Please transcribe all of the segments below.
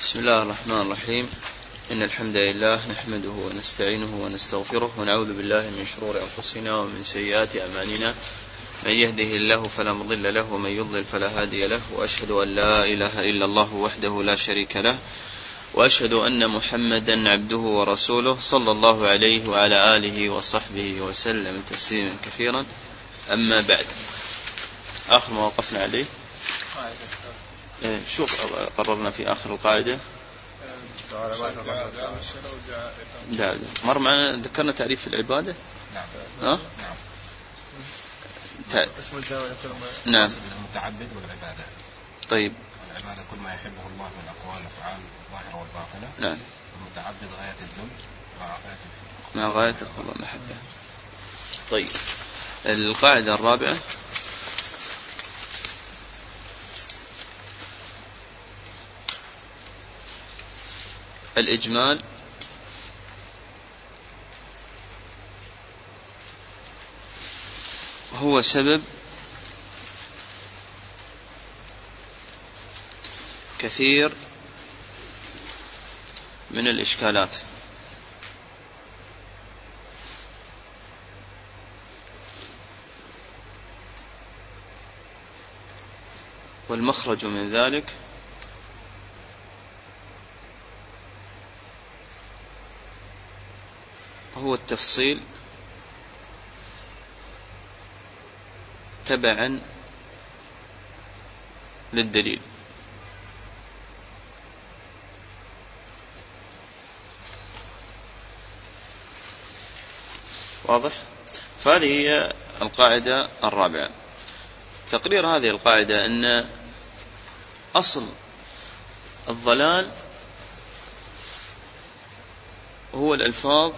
بسم الله الرحمن الرحيم. إن الحمد لله نحمده ونستعينه ونستغفره ونعوذ بالله من شرور أنفسنا ومن سيئات أعمالنا. من يهده الله فلا مضل له ومن يضلل فلا هادي له، وأشهد أن لا إله إلا الله وحده لا شريك له، وأشهد أن محمدا عبده ورسوله صلى الله عليه وعلى آله وصحبه وسلم تسليما كثيرا. أما بعد، آخر ما وقفنا عليه شو قررنا في آخر القاعدة؟ مر معنا ذكرنا تعريف العبادة. نعم. نعم. المتعبد والعبادة. طيب. العبادة كل ما يحبه الله من الأقوال والأفعال الظاهرة والباطنة. نعم. المتعبد غاية الذل مع غاية الخضوع والمحبة. طيب، القاعدة الرابعة: الإجمال هو سبب كثير من الإشكالات، والمخرج من ذلك هو التفصيل تبعا للدليل. واضح؟ فهذه هي القاعدة الرابعة. تقرير هذه القاعدة أن أصل الضلال هو الألفاظ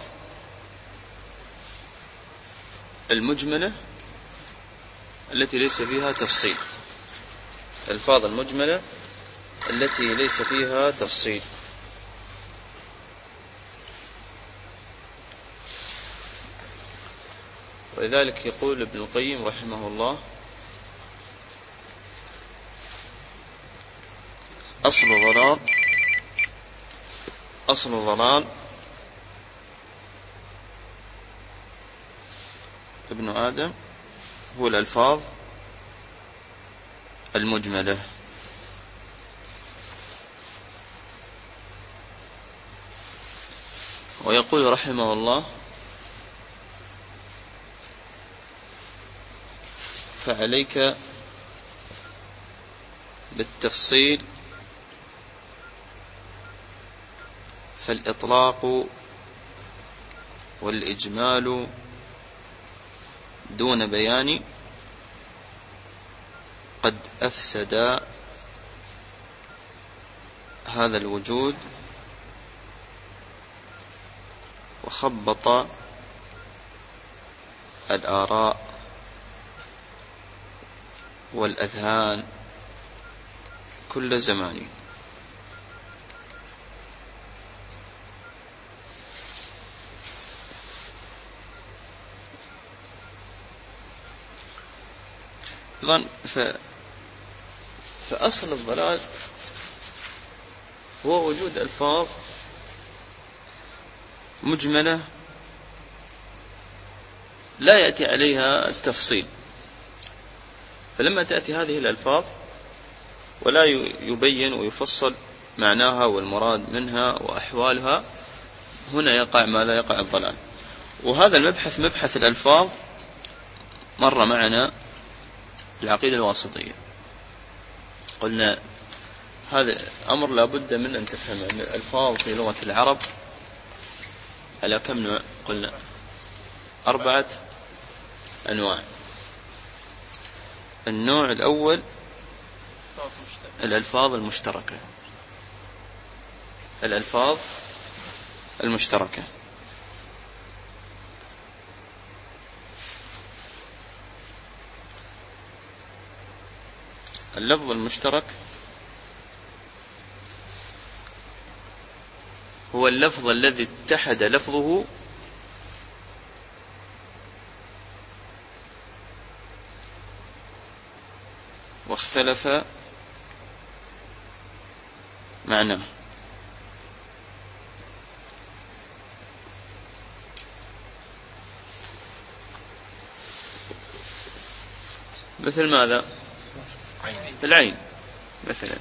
المجملة التي ليس فيها تفصيل. الألفاظ المجملة التي ليس فيها تفصيل. ولذلك يقول ابن القيم رحمه الله: أصل ضلال ابن آدم هو الألفاظ المجملة. ويقول رحمه الله: فعليك بالتفصيل، فالإطلاق والإجمال دون بيان قد أفسد هذا الوجود وخبط الآراء والأذهان كل زمان. فأصل الضلال هو وجود ألفاظ مجملة لا يأتي عليها التفصيل. فلما تأتي هذه الألفاظ ولا يبين ويفصل معناها والمراد منها وأحوالها، هنا يقع ما لا يقع الضلال. وهذا المبحث، مبحث الألفاظ، مر معنا العقيدة الواسطية. قلنا هذا أمر لا بد من أن تفهمه. الألفاظ في لغة العرب على كم نوع؟ قلنا 4 أنواع. النوع الأول الألفاظ المشتركة. الألفاظ المشتركة اللفظ المشترك هو اللفظ الذي اتحد لفظه واختلف معناه. مثل ماذا؟ العين مثلا.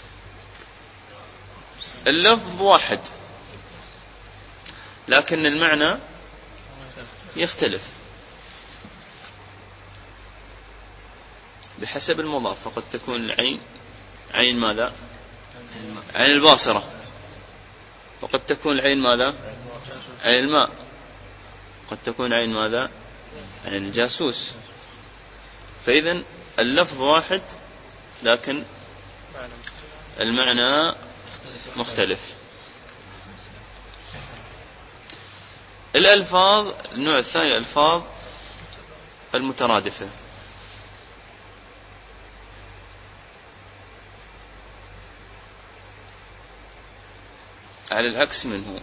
اللفظ واحد لكن المعنى يختلف بحسب المضاف. فقد تكون العين عين ماذا؟ عين الباصرة. وقد تكون العين ماذا؟ عين الماء. قد تكون عين ماذا؟ عين الجاسوس. فإذن اللفظ واحد لكن المعنى مختلف. الألفاظ النوع الثاني الألفاظ المترادفة. على العكس منه،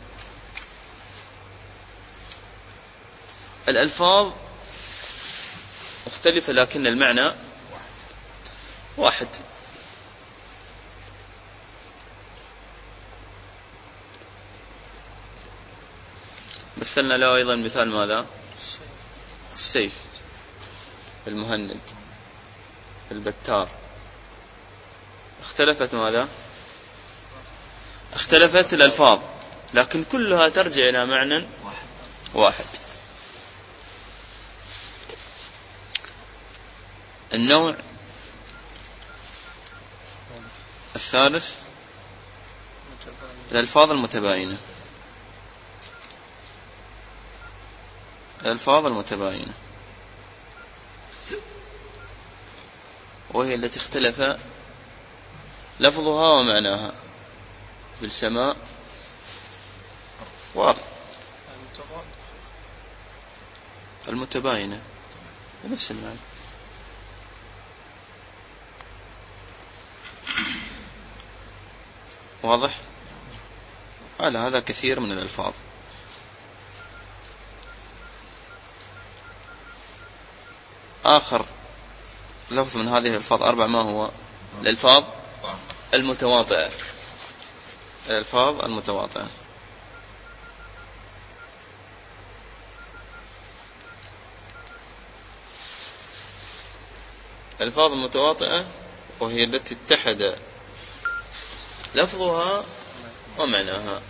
الألفاظ مختلفة لكن المعنى واحد. مثلنا له أيضا مثال ماذا؟ السيف، المهند، البتار. اختلفت ماذا؟ اختلفت الألفاظ لكن كلها ترجع إلى معنى واحد. النوع الثالث الألفاظ المتباينة. الألفاظ المتباينة وهي التي اختلف لفظها ومعناها في السماء وأرض. المتباينة نفس المعنى. واضح؟ على هذا كثير من الألفاظ. آخر لفظ من هذه الألفاظ 4 ما هو؟ الألفاظ المتواطئة. الألفاظ المتواطئة الألفاظ المتواطئة وهي التي اتحد لفظها ومعناها.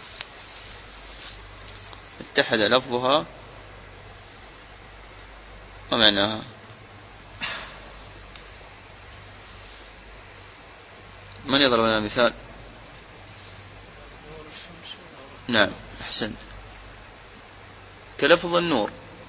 اتحد لفظها ومعناها. من يضرب لنا مثال؟ نعم أحسنت. كلفظ النور،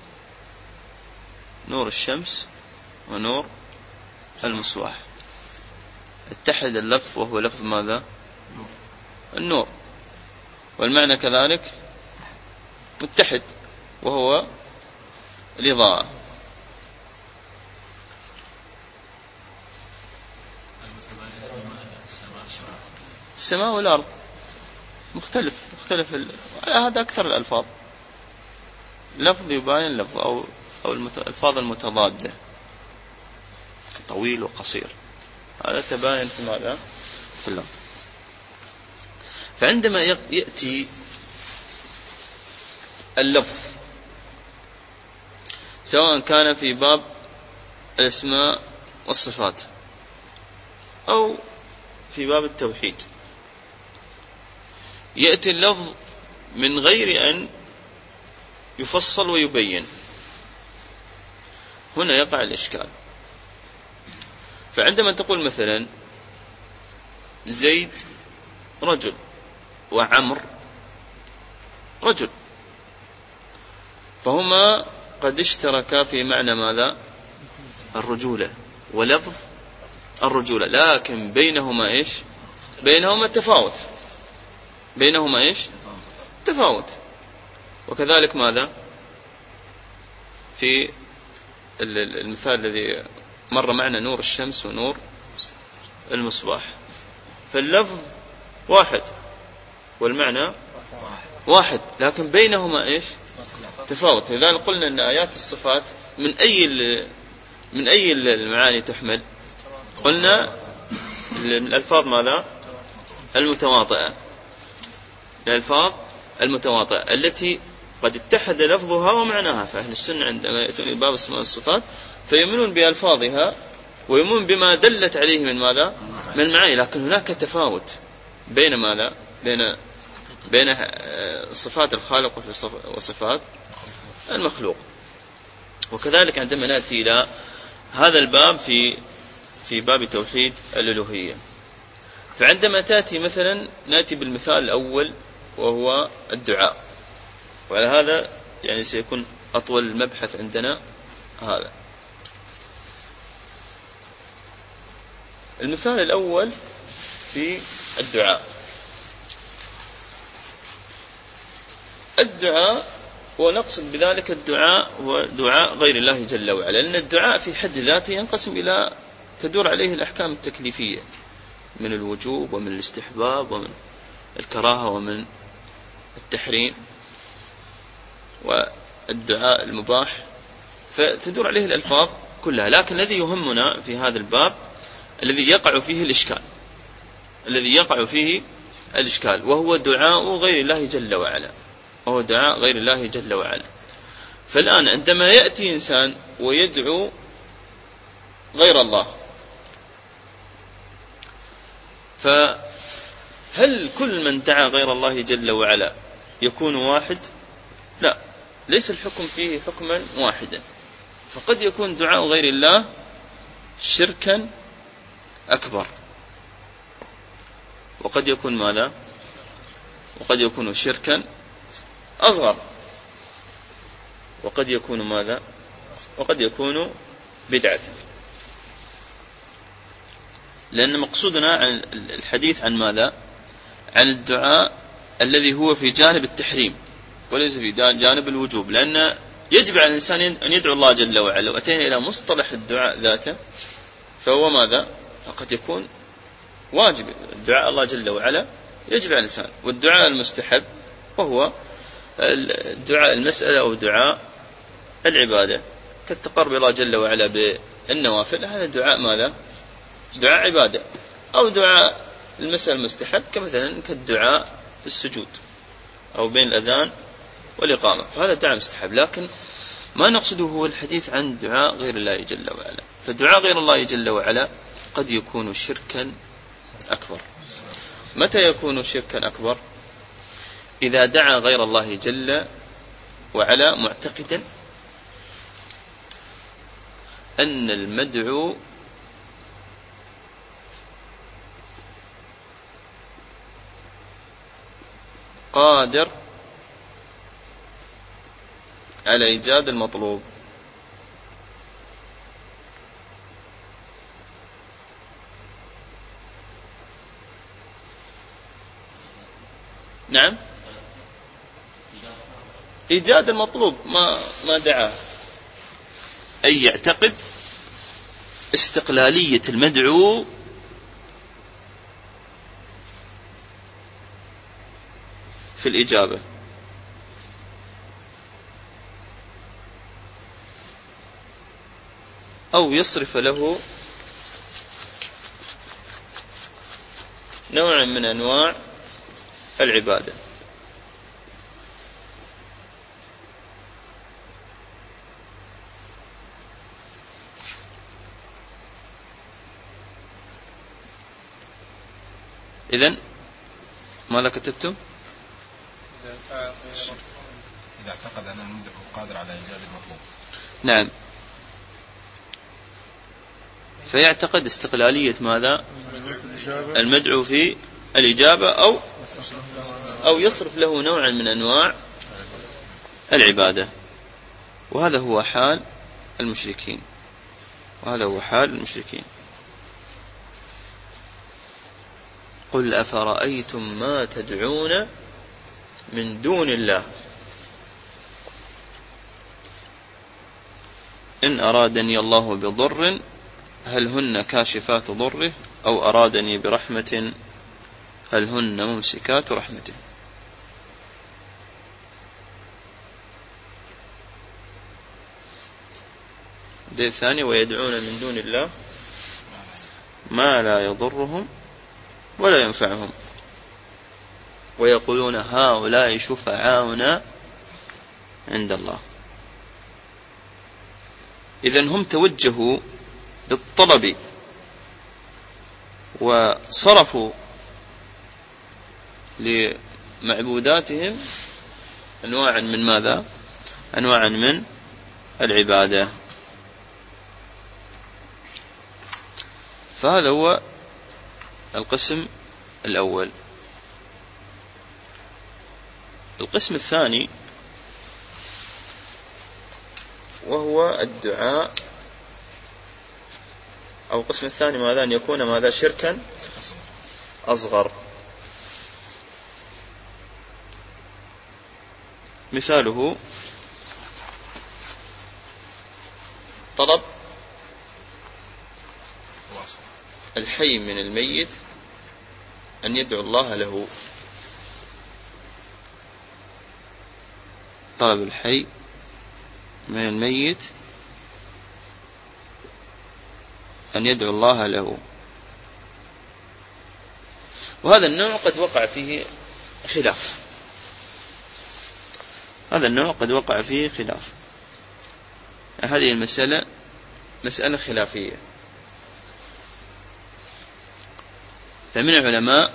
نور الشمس ونور المصباح. اتحد اللفظ وهو لفظ ماذا؟ النور، والمعنى كذلك متحد وهو الإضاءة. السماء والأرض مختلف على هذا أكثر الألفاظ. لفظ يباين لفظ أو الألفاظ المتضادة طويل وقصير، هذا تباين في ماذا؟ في اللفظ. فعندما يأتي اللفظ سواء كان في باب الأسماء والصفات أو في باب التوحيد، يأتي اللفظ من غير أن يفصل ويبين، هنا يقع الإشكال. فعندما تقول مثلا زيد رجل وعمر رجل، فهما قد اشتركا في معنى ماذا؟ الرجولة ولفظ الرجولة، لكن بينهما إيش؟ بينهما تفاوت. بينهما إيش؟ تفاوت. وكذلك ماذا؟ في المثال الذي مر معنا نور الشمس ونور المصباح، فاللفظ واحد والمعنى واحد لكن بينهما إيش؟ تفاوت. لذلك قلنا أن آيات الصفات من أي المعاني تحمل؟ قلنا الألفاظ ماذا؟ المتواطئة. الألفاظ المتواطئة التي قد اتحد لفظها ومعناها. فأهل السنة عندما يأتون باب الصفات فيؤمنون بألفاظها ويؤمنون بما دلت عليه من ماذا؟ من المعاني. لكن هناك تفاوت بين ماذا؟ بين صفات الخالق وصفات المخلوق. وكذلك عندما نأتي إلى هذا الباب في باب توحيد الألوهية، فعندما تأتي مثلا نأتي بالمثال الأول وهو الدعاء، وعلى هذا يعني سيكون أطول المبحث عندنا. هذا المثال الأول في الدعاء، ونقصد بذلك الدعاء هو دعاء غير الله جل وعلا، لأن الدعاء في حد ذاته ينقسم إلى تدور عليه الأحكام التكليفية من الوجوب ومن الاستحباب ومن الكراهة ومن التحريم، والدعاء المباح، فتدور عليه الألفاظ كلها. لكن الذي يهمنا في هذا الباب الذي يقع فيه الإشكال وهو دعاء غير الله جل وعلا. فالآن عندما يأتي إنسان ويدعو غير الله، فهل كل من دعا غير الله جل وعلا يكون واحد؟ لا، ليس الحكم فيه حكما واحدا، فقد يكون دعاء غير الله شركا أكبر، وقد يكون ماذا؟ وقد يكون شركا أصغر، وقد يكون ماذا؟ وقد يكون بدعة. لأن مقصودنا عن الحديث عن ماذا؟ عن الدعاء الذي هو في جانب التحريم وليس في جانب الوجوب، لأن يجب على الإنسان أن يدعو الله جل وعلا. وأتينا إلى مصطلح الدعاء ذاته، فهو ماذا؟ فقد يكون واجب الدعاء الله جل وعلا يجب على الإنسان، والدعاء المستحب وهو الدعاء المسألة أو دعاء العبادة كالتقرب الله جل وعلا بالنوافل، هذا دعاء ماذا؟ دعاء عبادة. أو دعاء المسألة المستحب كمثلا كالدعاء في السجود أو بين الأذان والإقامة، فهذا دعاء مستحب. لكن ما نقصده هو الحديث عن دعاء غير الله جل وعلا. فالدعاء غير الله جل وعلا قد يكون شركا أكبر. متى يكون شركا أكبر؟ إذا دعا غير الله جل وعلا معتقدا أن المدعو قادر على إيجاد المطلوب. نعم، إيجاد المطلوب ما دعاه، أي يعتقد استقلالية المدعو في الإجابة، أو يصرف له نوع من أنواع العبادة. إذن ماذا كتبتم؟ إذا اعتقد أن المدعو قادر على إيجاد المطلوب. نعم، فيعتقد استقلالية ماذا؟ المدعو في الإجابة، أو يصرف له نوعا من أنواع العبادة. وهذا هو حال المشركين. قل أفرأيتم ما تدعون من دون الله إن أرادني الله بضر هل هن كاشفات ضره أو أرادني برحمة هل هن ممسكات رحمته. الدليل الثاني ويدعون من دون الله ما لا يضرهم ولا ينفعهم ويقولون هؤلاء شفعاؤنا عند الله. إذن هم توجهوا بالطلب وصرفوا لمعبوداتهم أنواعا من ماذا؟ أنواعا من العبادة. فهذا هو القسم الأول. القسم الثاني وهو الدعاء، أو القسم الثاني ماذا؟ أن يكون ماذا؟ شركا أصغر. مثاله طلب الحي من الميت أن يدعو الله له. طلب الحي من الميت أن يدعو الله له. وهذا النوع قد وقع فيه خلاف. هذا النوع قد وقع فيه خلاف. هذه المسألة مسألة خلافية. فمن العلماء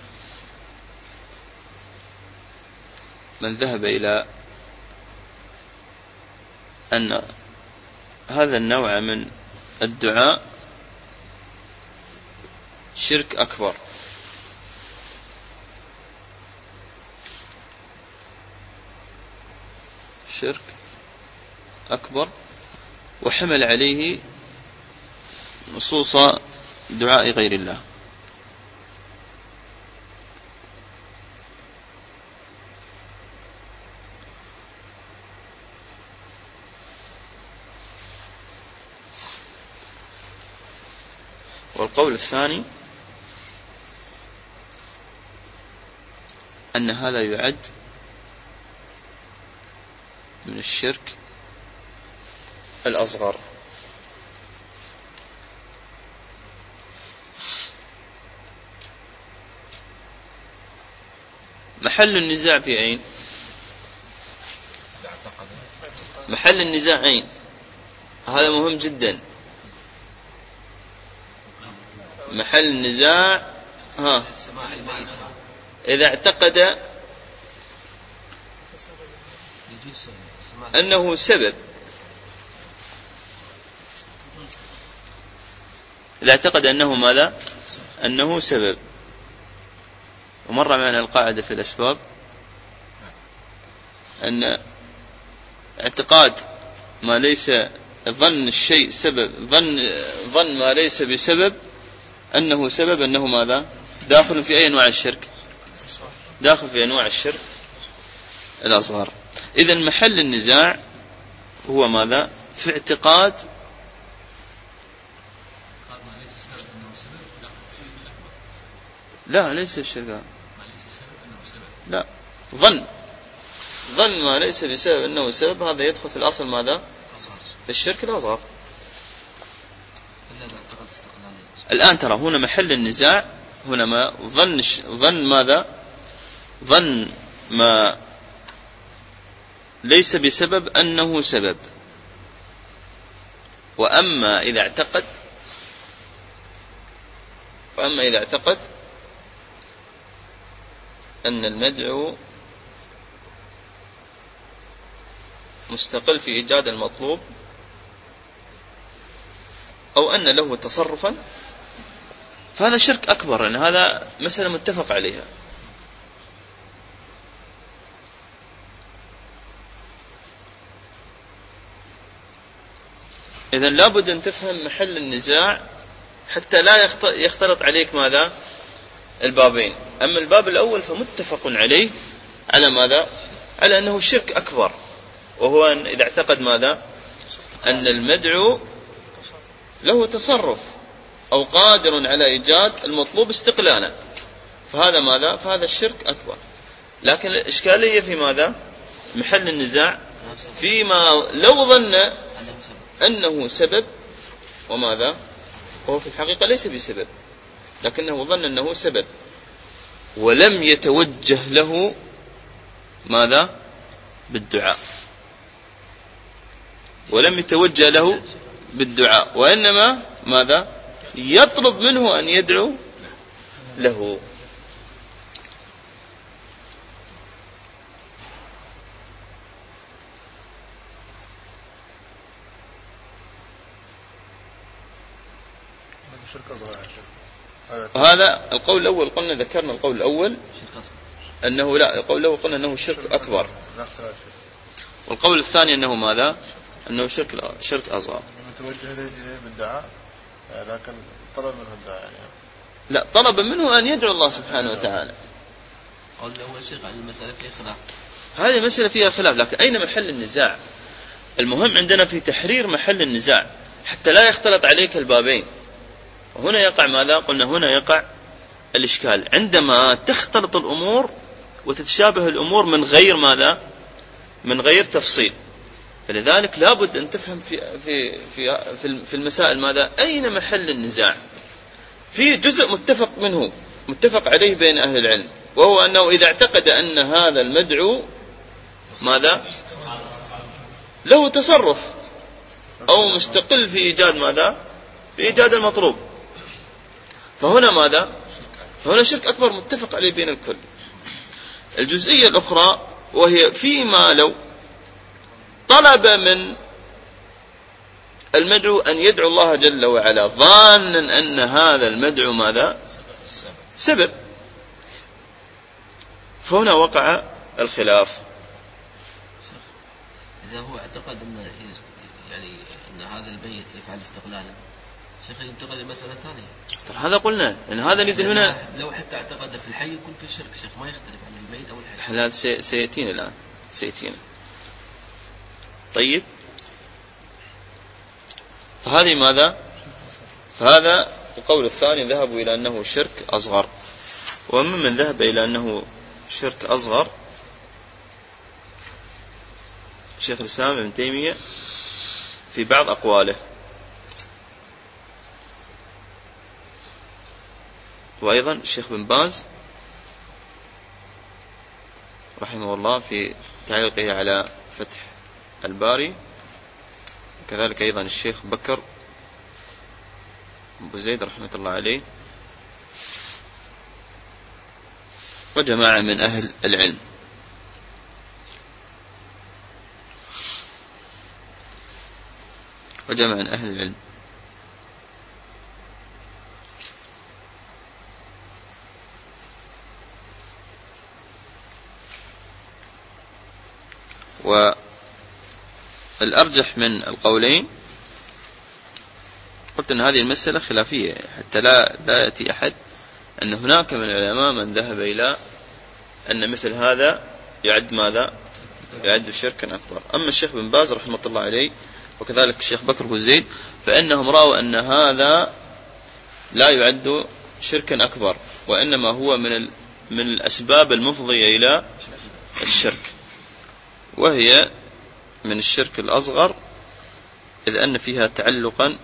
من ذهب إلى أن هذا النوع من الدعاء شرك أكبر، شرك أكبر، وحمل عليه نصوص دعاء غير الله. والقول الثاني أن هذا يعد من الشرك الأصغر. محل النزاع في أين؟ محل النزاع أين؟ هذا مهم جدا. محل النزاع إذا اعتقد أنه سبب، إذا اعتقد أنه ماذا؟ أنه سبب. ومر معنا القاعدة في الأسباب أن اعتقاد ما ليس، ظن الشيء سبب، ظن ما ليس بسبب أنه سبب، أنه ماذا؟ داخل في أي أنواع الشرك؟ داخل في أنواع الشرك الأصغر. إذن محل النزاع هو ماذا؟ في اعتقاد لا ليس الشرك، لا، ظن ما ليس بسبب أنه سبب، هذا يدخل في الأصل ماذا؟ في الشرك الأصغر. الآن ترى هنا محل النزاع، هنا ما ظن ماذا؟ ظن ما ليس بسبب أنه سبب. وأما إذا اعتقد أن المدعو مستقل في إيجاد المطلوب، أو أن له تصرفا، فهذا شرك أكبر، لأن هذا مسألة متفق عليها. إذن لابد أن تفهم محل النزاع حتى لا يختلط عليك ماذا؟ البابين. أما الباب الأول فمتفق عليه على ماذا؟ على أنه شرك أكبر، وهو أن إذا اعتقد ماذا؟ أن المدعو له تصرف أو قادر على إيجاد المطلوب استقلالا، فهذا ماذا؟ فهذا الشرك أكبر. لكن الإشكالية في ماذا؟ محل النزاع فيما لو ظن أنه سبب، وماذا؟ وهو في الحقيقة ليس بسبب، لكنه ظن أنه سبب ولم يتوجه له ماذا؟ بالدعاء، ولم يتوجه له بالدعاء، وإنما ماذا يطلب منه أن يدعو له. هذا القول الأول قلنا ذكرنا القول الأول أنه لا، القول الأول قلنا أنه شرك أكبر، والقول الثاني أنه ماذا؟ أنه شرك أصغر. متوجه إليه بالدعاء لكن طلب منه الدعاء يعني. لا، طلب منه أن يدعو الله سبحانه وتعالى. قول الأول شيخ عن المسألة فيها خلاف. هذه مسألة فيها خلاف، لكن أين محل النزاع؟ المهم عندنا في تحرير محل النزاع حتى لا يختلط عليك البابين. وهنا يقع ماذا؟ قلنا هنا يقع الإشكال عندما تختلط الأمور وتتشابه الأمور من غير ماذا؟ من غير تفصيل. فلذلك لابد أن تفهم في المسائل ماذا؟ أين محل النزاع؟ في جزء متفق عليه بين أهل العلم، وهو أنه إذا اعتقد أن هذا المدعو ماذا؟ له تصرف أو مستقل في إيجاد ماذا؟ في إيجاد المطلوب، فهنا ماذا؟ فهنا شرك أكبر متفق عليه بين الكل. الجزئية الأخرى وهي فيما لو طلب من المدعو أن يدعو الله جل وعلا ظانا أن هذا المدعو ماذا؟ سبب، فهنا وقع الخلاف. إذا هو اعتقد أن يعني أن هذا الميت يفعل استقلالا، شيخ ينتقل لمسألة ثانية. هذا قلنا أن هذا ندل هنا لو حتى اعتقد في الحي يكون في الشرك شيخ، ما يختلف عن الميت أو الحي. هذا سيأتينا الآن سيأتينا. طيب، فهذه ماذا؟ فهذا القول الثاني ذهبوا إلى أنه شرك أصغر. ومن ذهب إلى أنه شرك أصغر شيخ الإسلام ابن تيمية في بعض أقواله، وأيضا الشيخ بن باز رحمه الله في تعليقه على فتح الباري، وكذلك أيضا الشيخ بكر أبو زيد رحمة الله عليه، وجماعة من أهل العلم. وجمع من أهل العلم. والأرجح من القولين قلت أن هذه المسألة خلافية حتى لا يأتي أحد أن هناك من العلماء من ذهب إلى أن مثل هذا يعد ماذا؟ يعد شركا أكبر. أما الشيخ بن باز رحمة الله عليه وكذلك الشيخ بكر بن زيد فإنهم رأوا أن هذا لا يعد شركا أكبر، وإنما هو من الأسباب المفضية إلى الشرك، وهي من الشرك الأصغر، إذ أن فيها تعلقا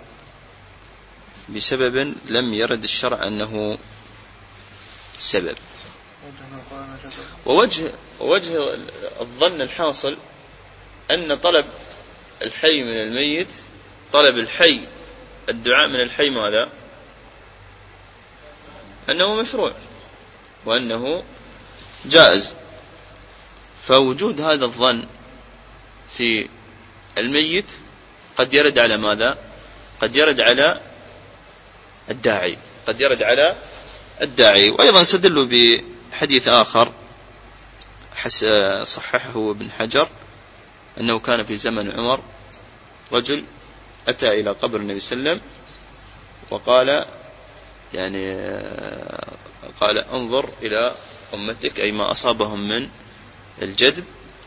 بسبب لم يرد الشرع أنه سبب. ووجه الظن الحاصل أن طلب الحي من الميت، طلب الحي الدعاء من الحي ماذا؟ أنه مشروع وأنه جائز. فوجود هذا الظن في الميت قد يرد على ماذا؟ قد يرد على الداعي، قد يرد على الداعي. وأيضا استدلوا بحديث آخر صححه ابن حجر أنه كان في زمن عمر رجل أتى إلى قبر النبي صلى الله عليه وسلم وقال قال انظر إلى أمتك، أي ما أصابهم من الجدب.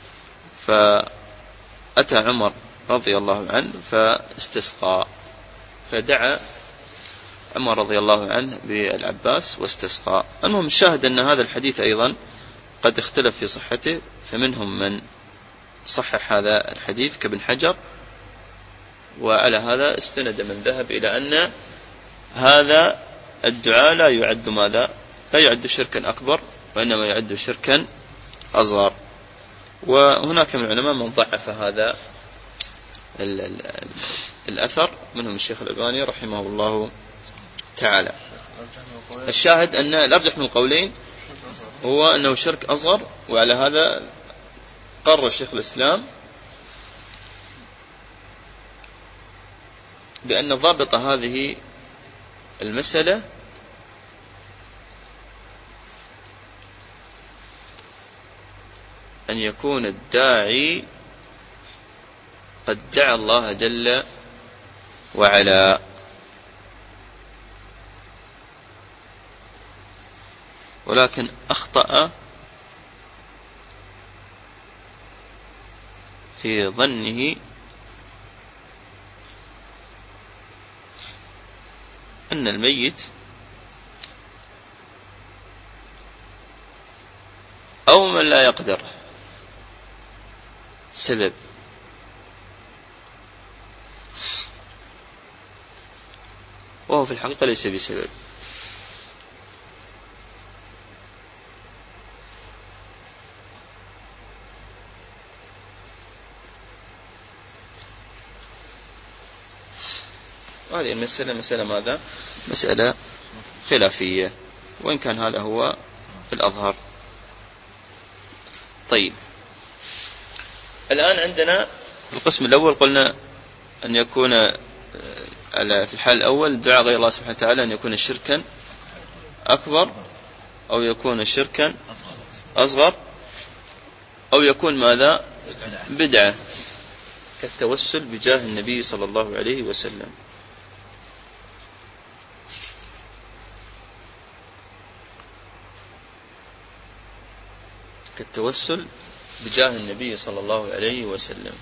فأتى عمر رضي الله عنه فاستسقى، فدعا عمر رضي الله عنه بالعباس واستسقى. المهم الشاهد أن هذا الحديث أيضا قد اختلف في صحته، فمنهم من صحح هذا الحديث كابن حجر، وعلى هذا استند من ذهب إلى أن هذا الدعاء لا يعد ماذا؟ لا يعد شركا أكبر، وإنما يعد شركا أصغر. وهناك من العلماء من ضعف هذا الأثر منهم الشيخ الألباني رحمه الله تعالى. الشاهد أن الأرجح من القولين هو أنه شرك أصغر، وعلى هذا قرر الشيخ الإسلام بأن ضابط هذه المسألة أن يكون الداعي قد دعا الله جل وعلا، ولكن أخطأ في ظنه أن الميت أو من لا يقدر سبب، وهو في الحقيقة ليس بسبب. وهذه المسألة مسألة ماذا؟ مسألة خلافية، وإن كان هذا هو الأظهر. طيب، الآن عندنا القسم الأول قلنا أن يكون في الحال الأول دعاء غير الله سبحانه وتعالى أن يكون شركا أكبر، أو يكون شركا أصغر، أو يكون ماذا؟ بدعة، كالتوسل بجاه النبي صلى الله عليه وسلم. كالتوسل بجاه النبي صلى الله عليه وسلم.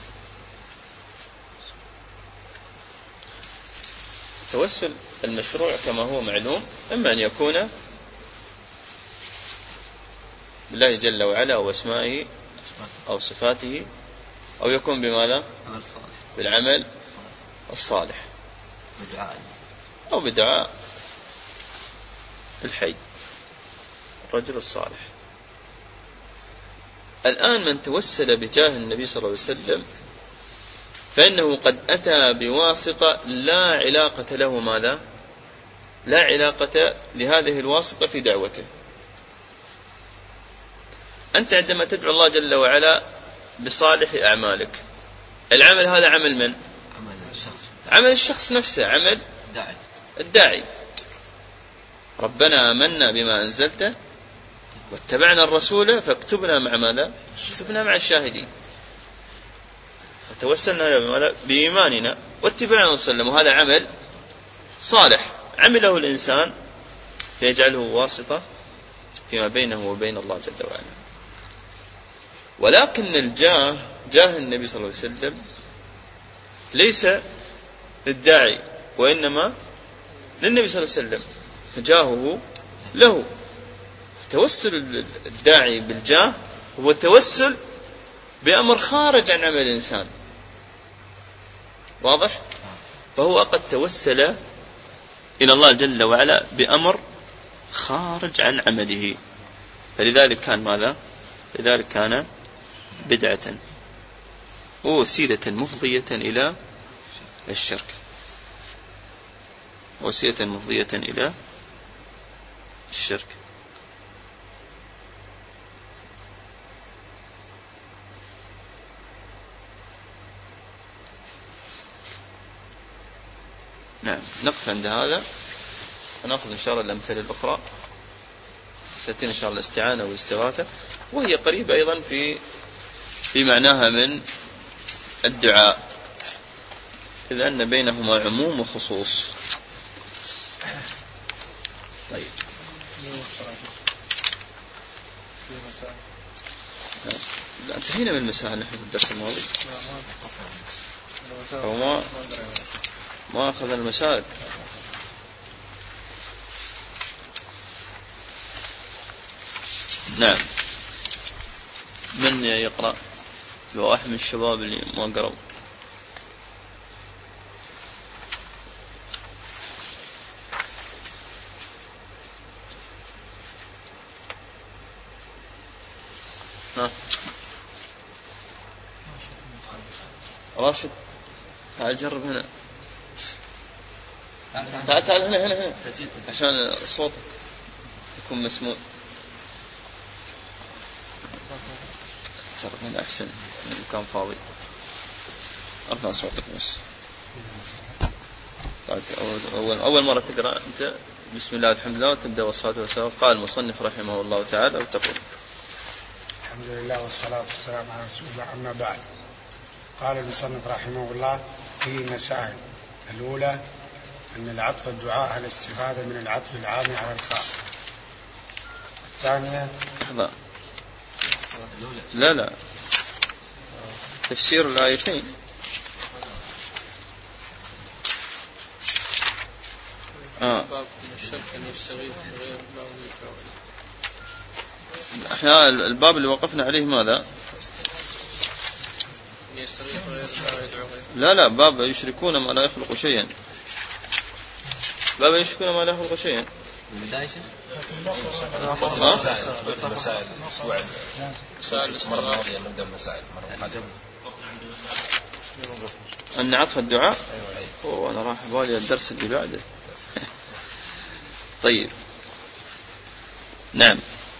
التوسل المشروع كما هو معلوم إما أن يكون بالله جل وعلا واسمائه أو صفاته، أو يكون بماذا؟ بالعمل الصالح، أو بدعاء الحي الرجل الصالح. الآن من توسل بجاه النبي صلى الله عليه وسلم فإنه قد أتى بواسطة لا علاقة له ماذا؟ لا علاقة لهذه الواسطة في دعوته. أنت عندما تدعو الله جل وعلا بصالح أعمالك، العمل هذا عمل من؟ عمل الشخص نفسه، عمل الداعي. ربنا آمنا بما أنزلته واتبعنا الرسول فاكتبنا مع ماذا؟ اكتبنا مع الشاهدين. فتوسلنا بإيماننا واتباعنا وسلم، وهذا عمل صالح عمله الإنسان فيجعله واسطة فيما بينه وبين الله جل وعلا. ولكن الجاه، جاه النبي صلى الله عليه وسلم ليس للداعي وإنما للنبي صلى الله عليه وسلم، فجاهه له. توسل الداعي بالجاه هو توسل بأمر خارج عن عمل الإنسان، واضح؟ فهو قد توسل إلى الله جل وعلا بأمر خارج عن عمله، فلذلك كان ماذا؟ لذلك كان بدعة ووسيلة مفضية إلى الشرك، وسيلة مفضية إلى الشرك. نعم، نقف عند هذا ونأخذ إن شاء الله الأمثلة الأخرى. ستأتينا إن شاء الله الاستعانة والاستغاثة، وهي قريبة أيضا في معناها من الدعاء، إذ أن بينهما عموم وخصوص. طيب، لا انتهينا من المسائل نحن في الدرس الماضي، أو ما أخذ المسائل. نعم، من يقرأ؟ لو واحد من الشباب اللي ما قرأوا. راشد تعال جرب هنا. تعال هنا عشان صوتك يكون مسموع. جرب هنا أحسن، المكان فاضي. ارفع صوتك بس. أول مرة تقرأ أنت بسم الله الحمد لله وتبدأ والصلاة والسلام. قال المصنف رحمه الله تعالى وتقول الحمد لله والصلاة والسلام على رسول الله. أما بعد، قال المصنف رحمه الله في مسائل. الأولى أن العطف الدعاء على الاستفادة من العطف العام على الخاص. الثانية لا تفسير الآيتين. احنا الباب اللي وقفنا عليه ماذا؟ لا باب يشركون ما لا يخلق شيئا. باب يشركون ما لا يخلق شيئا. أن عطف الدعاء. أنا راح بالي الدرس اللي بعده. طيب نعم.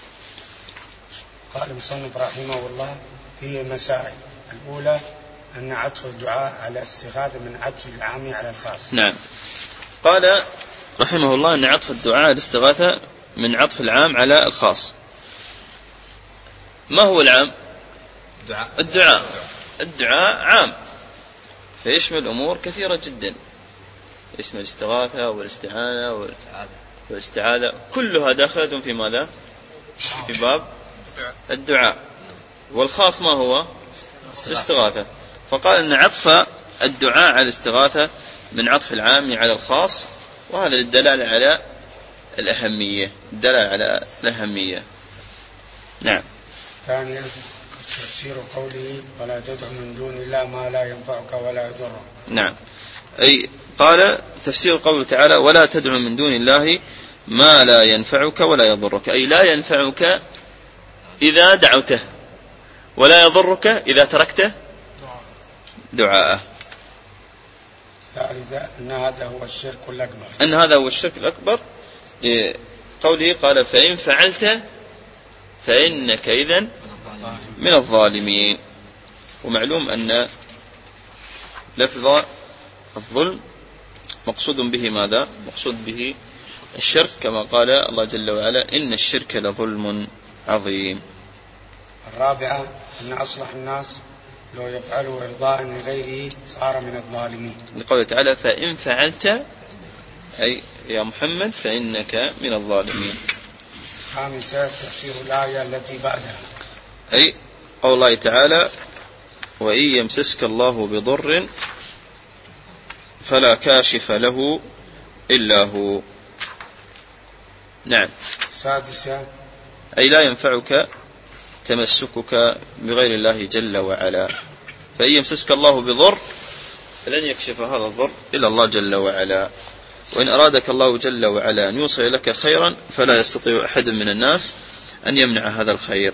قال المصنف رحمه الله فيه مسائل. الأولى أن عطف الدعاء على استفادة من عطف العام على الخاص. نعم. قال رحمه الله أن عطف الدعاء الاستغاثة من عطف العام على الخاص. ما هو العام؟ الدعاء عام فيشمل أمور كثيرة جدا، يشمل الاستغاثة والاستعانة والاستعاذة، كلها داخلة في ماذا؟ في باب الدعاء. والخاص ما هو؟ الاستغاثة. فقال أن عطف الدعاء على الاستغاثة من عطف العام على الخاص، وهذا للدلالة على الأهمية. نعم. ثانيا تفسير قوله ولا تدع من دون الله ما لا ينفعك ولا يضرك. نعم. أي قال تفسير قوله تعالى ولا تدع من دون الله ما لا ينفعك ولا يضرك، أي لا ينفعك إذا دعوته ولا يضرك إذا تركته دعاءه. ثالثا أن هذا هو الشرك الأكبر، قوله قال فإن فعلت فإنك إذن من الظالمين. ومعلوم أن لفظ الظلم مقصود به ماذا؟ مقصود به الشرك، كما قال الله جل وعلا إن الشرك لظلم عظيم. الرابعة أن أصلح الناس لو يفعلوا إرضاء لغيره صار من الظالمين، لقوله تعالى فإن فعلت أي يا محمد فإنك من الظالمين. خامسا تفسير الآية التي بعدها، أي قول الله تعالى وإن يمسسك الله بضر فلا كاشف له إلا هو. نعم. سادسا أي لا ينفعك تمسكك بغير الله جل وعلا، فإن يمسسك الله بضر فلن يكشف هذا الضر إلا الله جل وعلا، وإن أرادك الله جل وعلا أن يوصل لك خيرا فلا يستطيع أحد من الناس أن يمنع هذا الخير.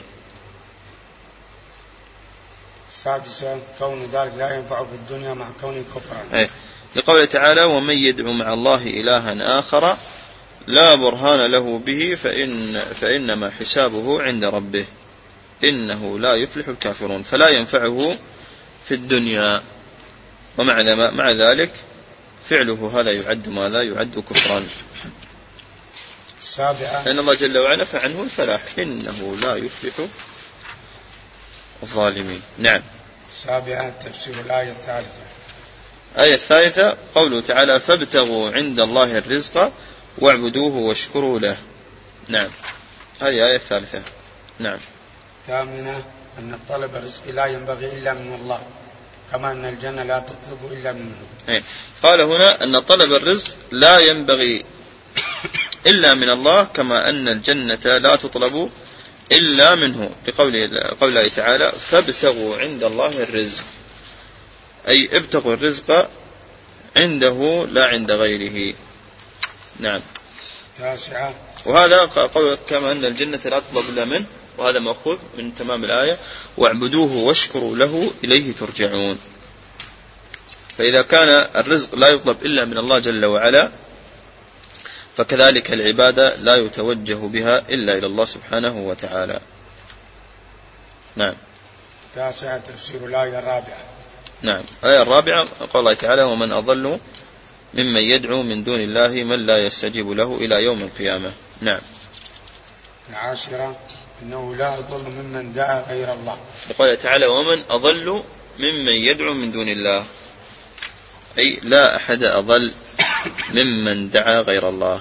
سادسا كون ذلك لا ينفع في الدنيا مع كونه كفرا، لقوله تعالى ومن يدعو مع الله إلها آخر لا برهان له به فإنما حسابه عند ربه إنه لا يفلح الكافرون، فلا ينفعه في الدنيا، ومع ذلك فعله هذا يعد ماذا؟ يعد كفرا. لأن الله جل وعلا فعنه الفلاح إنه لا يفلح الظالمين. نعم. سابعا تفسير الآية الثالثة. الآية الثالثة قوله تعالى فابتغوا عند الله الرزق واعبدوه واشكروا له. نعم. هذه الآية الثالثة. نعم. ثامنة أن طلب الرزق لا ينبغي إلا من الله، كما أن الجنة لا تطلب إلا منه. قال هنا أن طلب الرزق لا ينبغي إلا من الله، كما أن الجنة لا تطلب إلا منه، لقوله تعالى فابتغوا عند الله الرزق، أي ابتغوا الرزق عنده لا عند غيره. نعم. تاسعة وهذا قول كما أن الجنة لا تطلب إلا منه، وهذا مأخوذ من تمام الآية واعبدوه واشكروا له إليه ترجعون. فإذا كان الرزق لا يطلب إلا من الله جل وعلا، فكذلك العبادة لا يتوجه بها إلا إلى الله سبحانه وتعالى. نعم. 9 تفسير الآية الرابعة. نعم. الآية الرابعة قال الله تعالى: ومن أضل ممن يدعو من دون الله من لا يستجيب له إلى يوم القيامة. نعم. 10 إنه لا أضل ممن دعا غير الله. قال تعالى: ومن أضل ممن يدعو من دون الله، أي لا أحد أضل ممن دعا غير الله.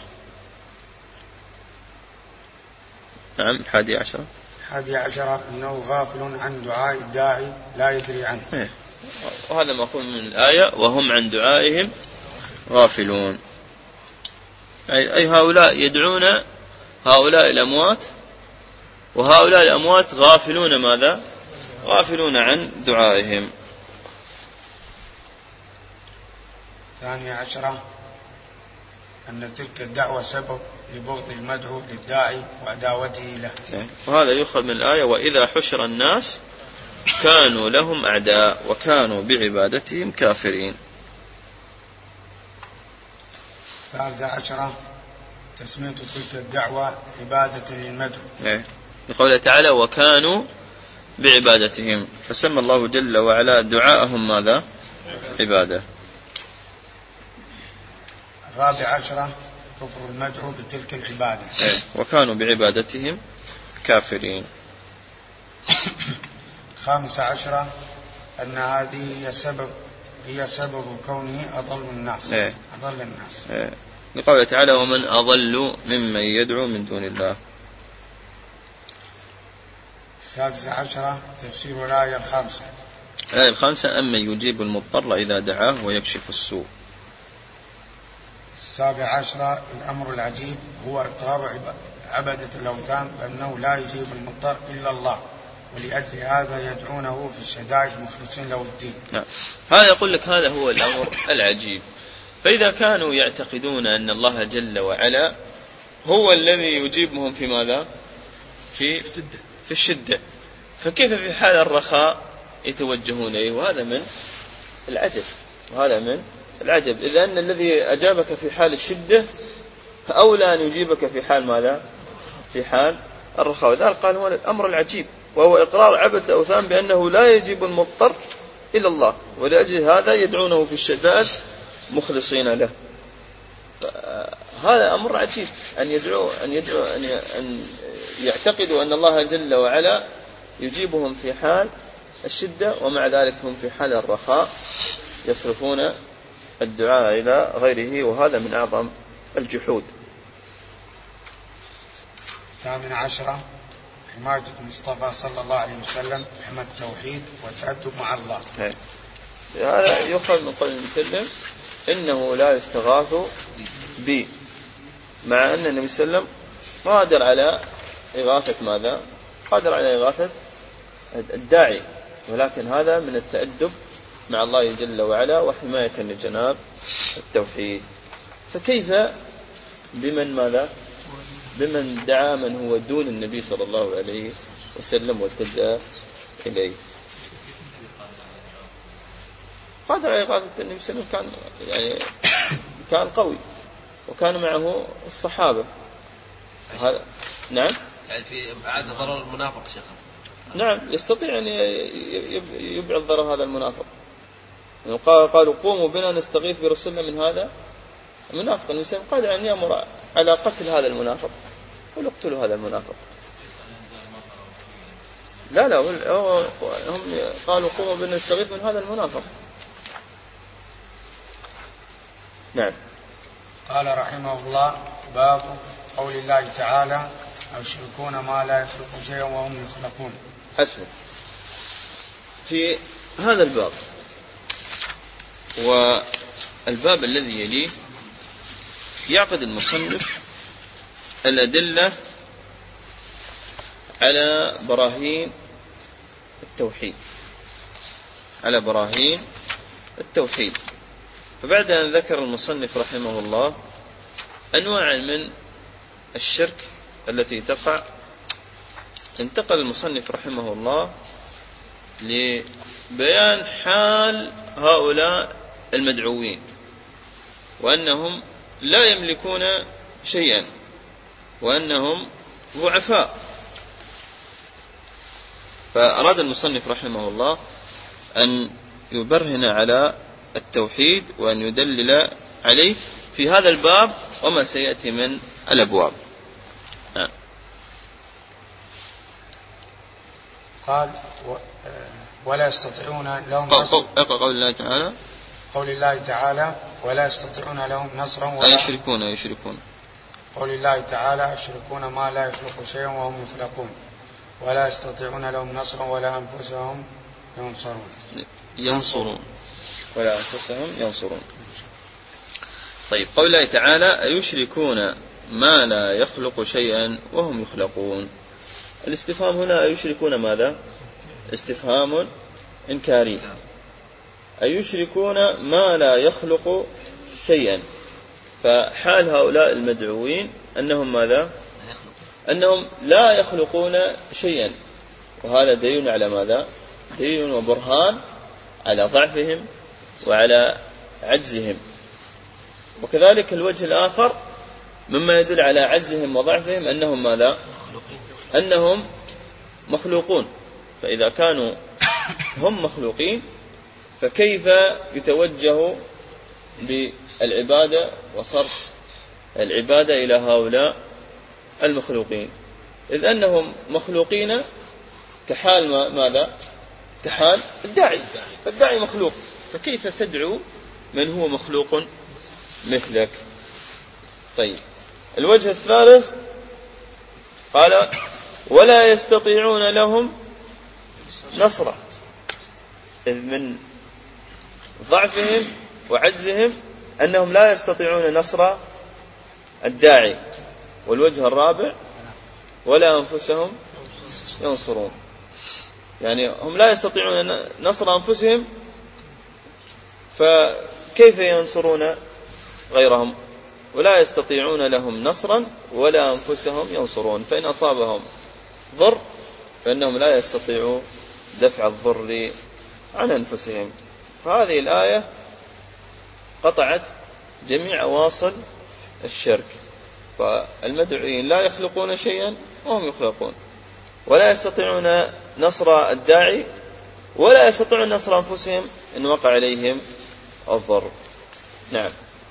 نعم. 11 إنه غافل عن دعاء الداعي لا يدري عنه. وهذا مفهوم من الآية: وهم عن دعائهم غافلون، أي هؤلاء يدعون هؤلاء الأموات، وهؤلاء الأموات غافلون ماذا؟ غافلون عن دعائهم. 12 أن تلك الدعوة سبب لبغض المدعو للداعي وعداوته له. وهذا يؤخذ من الآية: وإذا حشر الناس كانوا لهم أعداء وكانوا بعبادتهم كافرين. 13 تسمية تلك الدعوة عبادة للمدعو، لقوله تعالى: وكانوا بعبادتهم، فسمى الله جل وعلا دعاءهم ماذا؟ عبادة. 14 كفر المدعو بتلك العبادة، وكانوا بعبادتهم كافرين. 15 أن هذه هي سبب كونه أضل الناس. لقوله تعالى: ومن أضل ممن يدعو من دون الله. 16 تفسير الآية الخامسة. الآية الخامسة: أمن يجيب المضطر إذا دعاه ويكشف السوء. 17 الأمر العجيب هو إقرار عبدة الأوثان بأنه لا يجيب المضطر إلا الله، ولأجل هذا يدعونه في الشدائد مخلصين له الدين. هذا يقول لك هذا هو الأمر العجيب. فإذا كانوا يعتقدون أن الله جل وعلا هو الذي يجيبهم في ماذا؟ في الشدة، فكيف في حال الرخاء يتوجهون إليه؟ وهذا من العجب. إذا أن الذي أجابك في حال الشدة فأولى أن يجيبك في حال ماذا؟ في حال الرخاء. وذلك قال هو الأمر العجيب، وهو إقرار عبدة الأوثان بأنه لا يجيب المضطر إلى الله، ولأجل هذا يدعونه في الشدائد مخلصين له. هذا أمر عجيب، أن يعتقدوا أن الله جل وعلا يجيبهم في حال الشدة، ومع ذلك هم في حال الرخاء يصرفون الدعاء إلى غيره، وهذا من أعظم الجحود. 18 حماية المصطفى صلى الله عليه وسلم حمى التوحيد والتأدب مع الله. هذا يؤخذ من قول المسلم: إنه لا يستغاث بي، مع أن النبي صلى الله عليه وسلم قادر على إغاثة ماذا؟ قادر على إغاثة الداعي، ولكن هذا من التأدب مع الله جل وعلا وحماية لجناب التوحيد. فكيف بمن دعا من هو دون النبي صلى الله عليه وسلم والتجأ إليه؟ قادر على إغاثة النبي صلى الله عليه وسلم، كان قوي، وكان معه الصحابة. هذا نعم، يعني في بعد ضرر المنافق شيخ. نعم، يستطيع أن يبعد ضرر هذا المنافق. قالوا: قوموا بنا نستغيث برسولنا من هذا المنافق. الإنسان قادر أن يأمر على قتل هذا المنافق، قل اقتلوا هذا المنافق. لا هم قالوا: قوموا بنا نستغيث من هذا المنافق. نعم. قال رحمه الله: باب قول الله تعالى: يشركون ما لا يخلق شيئا وهم يخلقون. حسنا. في هذا الباب والباب الذي يليه يعقد المصنف الأدلة على براهين التوحيد. فبعد أن ذكر المصنف رحمه الله أنواع من الشرك التي تقع، انتقل المصنف رحمه الله لبيان حال هؤلاء المدعوين وأنهم لا يملكون شيئا وأنهم ضعفاء. فأراد المصنف رحمه الله أن يبرهن على التوحيد وأن يدلل عليه في هذا الباب وما سيأتي من الأبواب. قال ولا يستطيعون لهم قول الله تعالى قول الله تعالى ولا يستطيعون لهم نصرا ولا يشركون قول الله تعالى يشركون ما لا يخلق شيئا وهم يخلقون ولا يستطيعون لهم نصرا ولا أنفسهم ينصرون. طيب قول الله تعالى أيشركون ما لا يخلق شيئا وهم يخلقون. الاستفهام هنا أيشركون ماذا؟ استفهام إنكاري. أيشركون ما لا يخلق شيئا، فحال هؤلاء المدعوين أنهم ماذا؟ أنهم لا يخلقون شيئا، وهذا دليل على ماذا؟ دليل وبرهان على ضعفهم وعلى عجزهم. وكذلك الوجه الآخر مما يدل على عجزهم وضعفهم أنهم ماذا؟ أنهم مخلوقون. فإذا كانوا هم مخلوقين فكيف يتوجه بالعبادة وصرف العبادة إلى هؤلاء المخلوقين؟ إذ أنهم مخلوقين كحال ماذا؟ كحال الداعي مخلوق، فكيف تدعو من هو مخلوق مثلك؟ طيب الوجه الثالث قال ولا يستطيعون لهم نصرا، إذ من ضعفهم وعجزهم أنهم لا يستطيعون نصر الداعي. والوجه الرابع ولا أنفسهم ينصرون، يعني هم لا يستطيعون نصر أنفسهم، فكيف ينصرون غيرهم؟ ولا يستطيعون لهم نصرا ولا أنفسهم ينصرون، فإن أصابهم ضر فإنهم لا يستطيعوا دفع الضر عن أنفسهم. فهذه الآية قطعت جميع أواصر الشرك. فالمدعوين لا يخلقون شيئا وهم يخلقون، ولا يستطيعون نصر الداعي ولا يستطيعون نصر أنفسهم إن وقع عليهم الضر. نعم.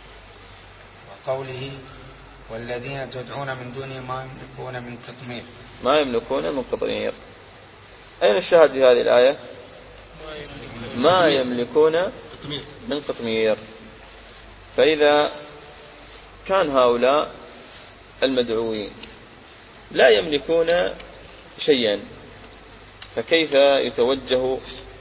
وقوله والذين تدعون من دونه ما يملكون من قطمير. ما يملكون من قطمير، أين الشاهد في هذه الآية؟ ما يملكون من قطمير. فإذا كان هؤلاء المدعوين لا يملكون شيئا، فكيف يتوجه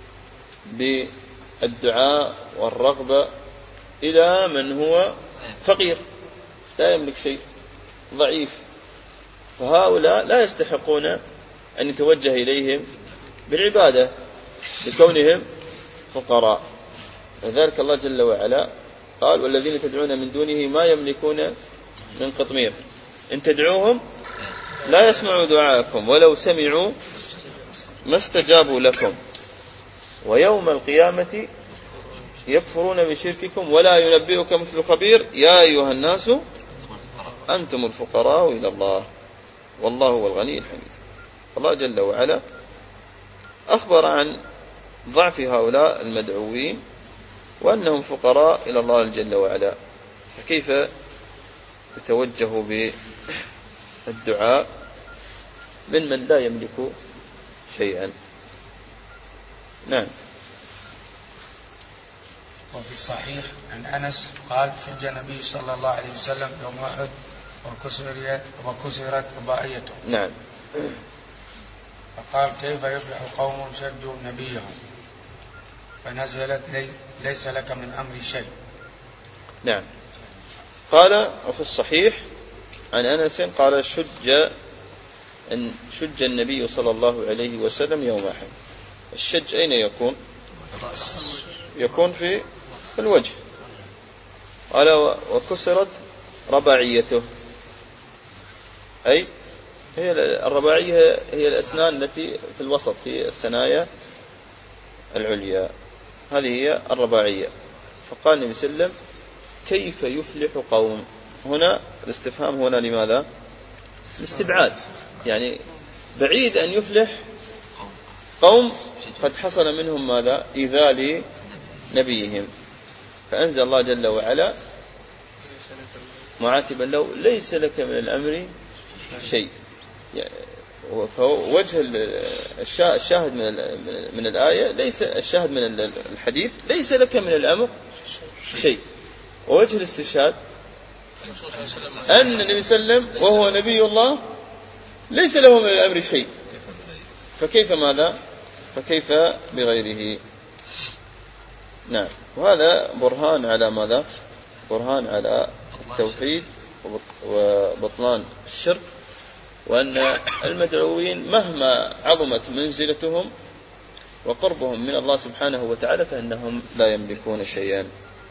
بالدعاء والرغبة إلى من هو فقير لا يملك شيء، ضعيف؟ فهؤلاء لا يستحقون أن يتوجه إليهم بالعبادة لكونهم فقراء. وذلك الله جل وعلا قال والذين تدعون من دونه ما يملكون من قطمير إن تدعوهم لا يسمعوا دعاءكم ولو سمعوا ما استجابوا لكم ويوم القيامة يكفرون بشرككم ولا ينبئك مثل خبير يا أيها الناس أنتم الفقراء إلى الله والله هو الغني الحميد. الله جل وعلا أخبر عن ضعف هؤلاء المدعوين وأنهم فقراء إلى الله جل وعلا، فكيف يتوجه بالدعاء من لا يملك شيئا؟ نعم. وفي الصحيح عن أنس قال شج النبي صلى الله عليه وسلم يوم أحد وكسرت رباعيته. نعم. فقال كيف يفلح قوم شجوا نبيهم فنزلت ليس لك من أمر شيء. نعم. قال وفي الصحيح عن أنس قال شج النبي صلى الله عليه وسلم يوم أحد. الشج أين يكون؟ يكون في الوجه. قال وكسرت رباعيته، أي هي الرباعية هي الأسنان التي في الوسط في الثنايا العليا، هذه هي الرباعية. فقال النبي صلى الله عليه وسلم كيف يفلح قوم. هنا الاستفهام هنا لماذا؟ الاستبعاد، يعني بعيد أن يفلح قوم قد حصل منهم ماذا؟ إيذاء لنبيهم. فأنزل الله جل وعلا معاتبا له ليس لك من الأمر شيء. فوجه الشاهد من الآية ليس الشاهد من الحديث ليس لك من الأمر شيء، ووجه الاستشهاد أن النبي صلى الله عليه وسلم وهو نبي الله ليس له من الأمر شيء، فكيف ماذا؟ فكيف بغيره؟ نعم. وهذا برهان على ماذا؟ برهان على التوحيد وبطلان الشرك، وأن المدعوين مهما عظمت منزلتهم وقربهم من الله سبحانه وتعالى فإنهم لا يملكون شيئا.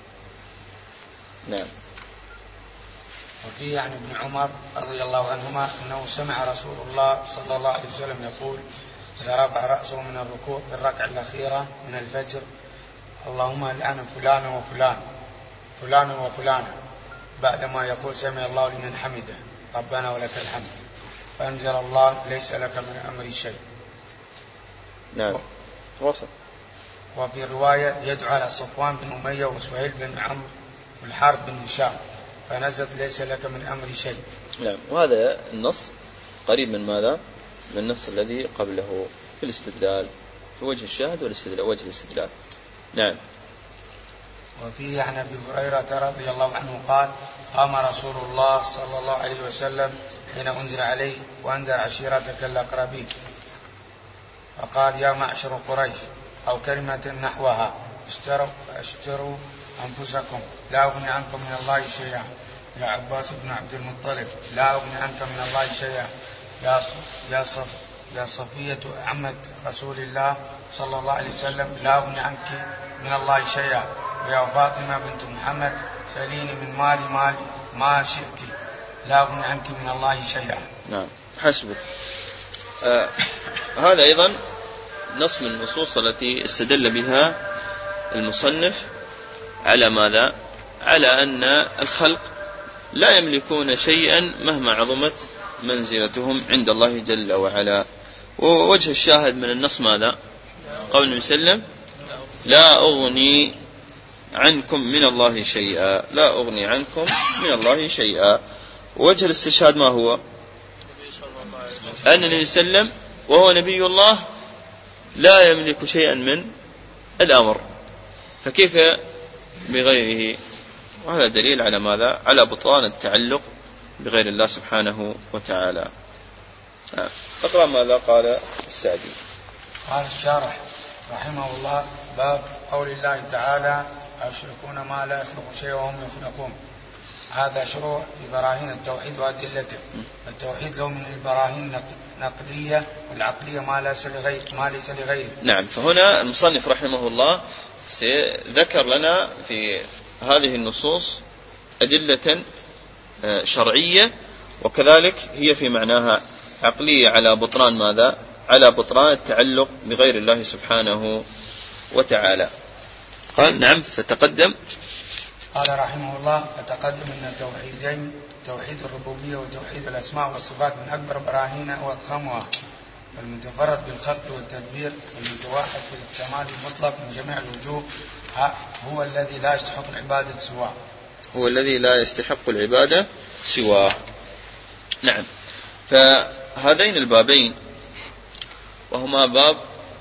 نعم. وفيه عن ابن عمر رضي الله عنهما أنه سمع رسول الله صلى الله عليه وسلم يقول إذا رفع رأسه من الركوع في الركعة الأخيرة من الفجر اللهم لعن فلانا وفلان فلانا وفلانا، بعدما يقول سمع الله لمن حمده ربنا ولك الحمد، فأنزل الله ليس لك من أمر شيء. نعم. وصل. وفي رواية يدعو على صفوان بن أمية وسهيل بن عمرو والحارث بن هشام فنزلت ليس لك من أمر شيء. نعم. وهذا النص قريب من ماذا؟ من النص الذي قبله في الاستدلال، في وجه الشاهد والاستدلال وجه الاستدلال. نعم. وفيه عن أبي هريرة رضي الله عنه قال قام رسول الله صلى الله عليه وسلم حين أنزل عليه وأنذر عشيرتك الأقربين فقال يا معشر قريش أو كلمة نحوها اشتروا أنفسكم لا أغني عنكم من الله شيئا، يا عباس بن عبد المطلب لا أغني عنك من الله شيئا، يا صفية عمة رسول الله صلى الله عليه وسلم لا أغني عنك من الله شيئا، ويا فاطمة بنت محمد سليني من مالي ما شئت لا أغني عنك من الله شيئا. نعم. حسبك. هذا أيضا نص من النصوص التي استدل بها المصنف على ماذا؟ على أن الخلق لا يملكون شيئا مهما عظمت منزلتهم عند الله جل وعلا. ووجه الشاهد من النص ماذا؟ قول النبي صلى الله عليه وسلم لا أغني عنكم من الله شيئا، لا أغني عنكم من الله شيئا. ووجه الاستشهاد ما هو؟ أن النبي صلى الله عليه وسلم وهو نبي الله لا يملك شيئا من الأمر، فكيف بغيره؟ وهذا دليل على ماذا؟ على بطلان التعلق بغير الله سبحانه وتعالى. اقرأ ماذا قال السعدي. قال الشارح رحمه الله باب قول الله تعالى يشركون ما لا يخلق شيء وهم يخلقون. هذا شروع في براهين التوحيد وأدلته. التوحيد له من البراهين نقلية والعقلية ما ليس لغيره. نعم. فهنا المصنف رحمه الله ذكر لنا في هذه النصوص أدلة شرعية وكذلك هي في معناها عقلية على بطلان ماذا؟ على بطلان التعلق بغير الله سبحانه وتعالى. قال نعم. فتقدم قال رحمه الله فتقدم أن توحيدين توحيد الربوبية وتوحيد الأسماء والصفات من أكبر براهينها وأضخمها، المتفرد بالخلق والتدبير والمتوحد في الكمال المطلق من جميع الوجوه هو الذي لا يستحق العبادة سواه. هو الذي لا يستحق العبادة سواه. نعم. فهذين البابين وهما باب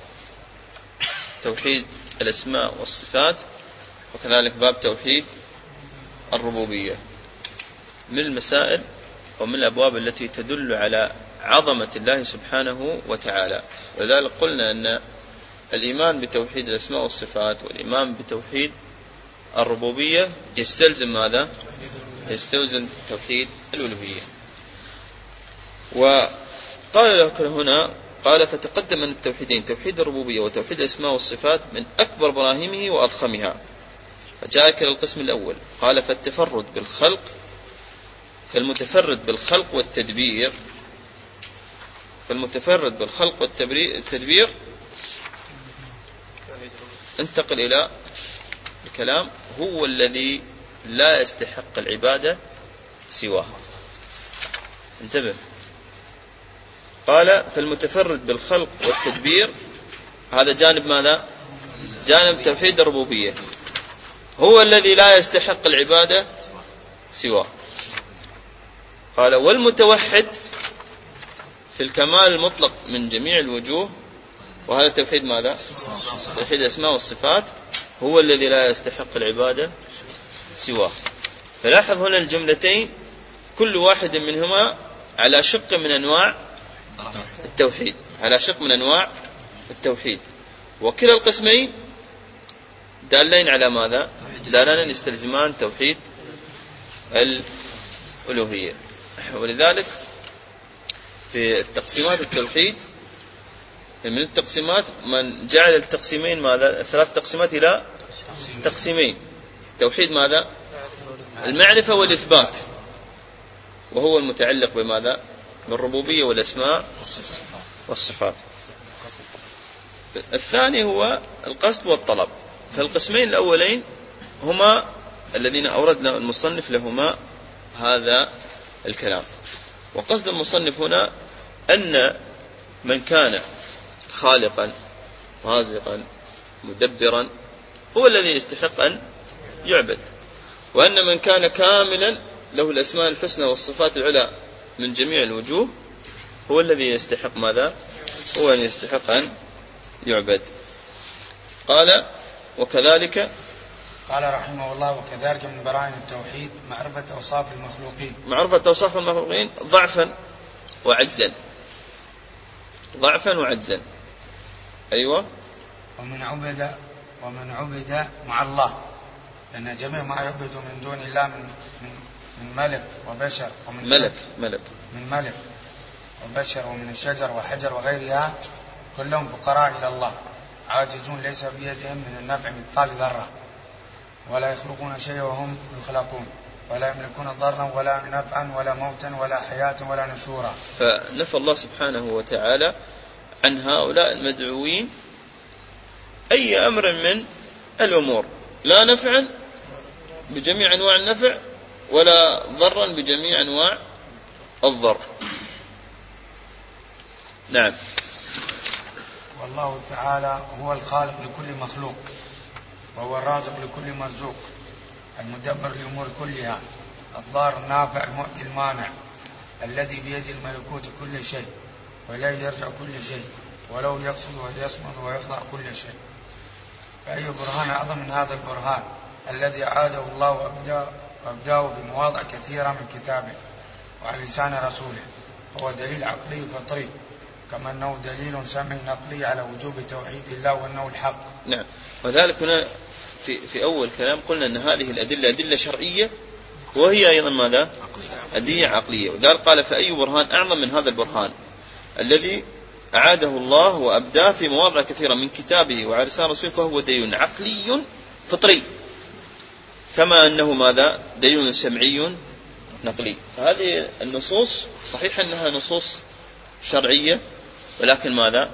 توحيد الأسماء والصفات وكذلك باب توحيد الربوبية من المسائل ومن الأبواب التي تدل على عظمة الله سبحانه وتعالى. ولذلك قلنا أن الإيمان بتوحيد الأسماء والصفات والإيمان بتوحيد الربوبية يستلزم ماذا؟ يستلزم توحيد الألوهية. وقال لك هنا قال فتقدم من التوحيدين توحيد الربوبية وتوحيد الأسماء والصفات من أكبر براهينه وأضخمها، فجاءك القسم الأول قال فالتفرد بالخلق فالمتفرد بالخلق والتدبير فالمتفرد بالخلق والتدبير انتقل إلى الكلام هو الذي لا يستحق العبادة سواه. انتبه، قال فالمتفرد بالخلق والتدبير، هذا جانب ماذا؟ جانب توحيد الربوبية، هو الذي لا يستحق العبادة سواه. قال والمتوحد في الكمال المطلق من جميع الوجوه، وهذا توحيد ماذا؟ توحيد الأسماء والصفات، هو الذي لا يستحق العبادة سواه. فلاحظ هنا الجملتين كل واحد منهما على شق من أنواع التوحيد، على شق من أنواع التوحيد، وكلا القسمين دالين على ماذا؟ دالين يستلزمان توحيد الألوهية. ولذلك في التقسيمات التوحيد من التقسيمات من جعل التقسيمين ماذا؟ ثلاث تقسيمات إلى تقسيمين. توحيد ماذا؟ المعرفة والإثبات، وهو المتعلق بماذا؟ بالربوبية والأسماء والصفات. الثاني هو القصد والطلب. فالقسمين الأولين هما الذين أوردنا المصنف لهما هذا الكلام. وقصد المصنف هنا أن من كان خالقا رازقا مدبرا هو الذي يستحق أن يعبد، وأن من كان كاملا له الأسماء الحسنى والصفات العلى من جميع الوجوه هو الذي يستحق ماذا؟ هو الذي يستحق أن يعبد. قال وكذلك، قال رحمه الله وكذلك من براهين التوحيد معرفة أوصاف المخلوقين، معرفة أوصاف المخلوقين ضعفا وعجزا، ضعفا وعجزا. أيوة. ومن عبد مع الله، لأن جميع ما يعبد من دون الله من ملك وبشر ومن ملك وبشر ومن الشجر وحجر وغيرها كلهم فقراء إلى الله عاجزون ليس بيدهم من النفع مثقال ذرة، ولا يخلقون شيئا وهم يخلقون، ولا يملكون ضرا ولا نفعا ولا موتا ولا حياة ولا نشورا. فنفى الله سبحانه وتعالى عن هؤلاء المدعوين أي أمر من الأمور، لا نفعا بجميع أنواع النفع ولا ضرا بجميع أنواع الضر. نعم. والله تعالى هو الخالق لكل مخلوق، وهو الرازق لكل مرزوق، المدبر للأمور كلها، الضار النافع المؤتي المانع، الذي بيد الملكوت كل شيء وإليه يرجع كل شيء، ولو يقصد ويصمد ويخضع كل شيء. فأي برهان أعظم من هذا البرهان الذي أعاده الله وأبداه بمواضع كثيرة من كتابه وعلى لسان رسوله. هو دليل عقلي فطري، كما أنه دليل سمعي نقلي على وجوب توحيد الله وأنه الحق. نعم. وذلك هنا في أول كلام قلنا أن هذه الأدلة أدلة شرعية، وهي أيضا ماذا؟ أدلة عقلية. وذلك قال فأي برهان أعظم من هذا البرهان الذي أعاده الله وأبداه في مواضع كثيرة من كتابه وعلى لسان رسوله، فهو دليل عقلي فطري، كما أنه ماذا؟ دليل سمعي نقلي. فهذه النصوص صحيح أنها نصوص شرعية، ولكن ماذا؟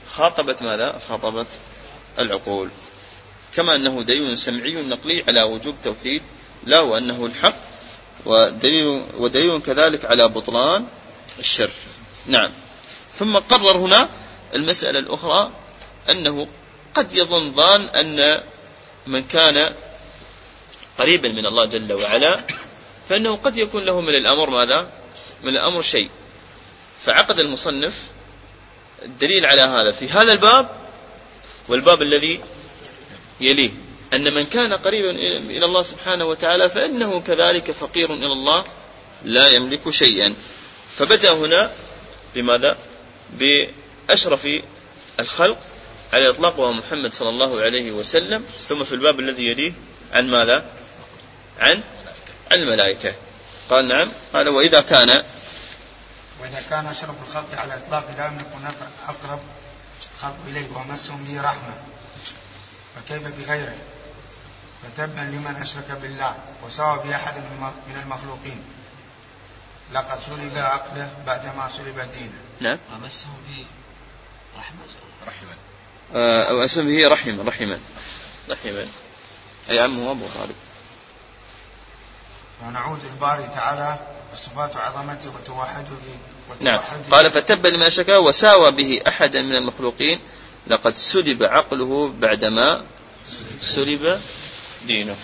خاطبت العقول، كما أنه دليل سمعي نقلي على وجوب توحيد لا وأنه الحق، ودليل كذلك على بطلان الشرك. نعم. ثم قرر هنا المسألة الأخرى أنه قد يظن ظان أن من كان قريبا من الله جل وعلا فإنه قد يكون له من الأمر ماذا؟ من الأمر شيء. فعقد المصنف الدليل على هذا في هذا الباب والباب الذي يليه، أن من كان قريبا إلى الله سبحانه وتعالى فإنه كذلك فقير إلى الله لا يملك شيئا. فبدأ هنا بماذا؟ بأشرف الخلق على إطلاق وهو محمد صلى الله عليه وسلم، ثم في الباب الذي يليه عن ماذا؟ عن الملائكة. قال نعم. قال وإذا كان أشرف الخلق على إطلاق لا يملك نفع أقرب خلق إليه ومسهم به رحمة، فكيف بغيره؟ فتبا لمن أشرك بالله وسوى بأحد من المخلوقين، لقد سلب عقله بعدما سلب دينه. نعم. ومسهم به رحمة أو أسم به رحما. أي عمه أبو طالب. ونعوذ الباري تعالى وصفات عظمته وتوحده. نعم. قال فتبا لمن شكا وساوى به أحدا من المخلوقين لقد سلب عقله بعدما سلب دينه.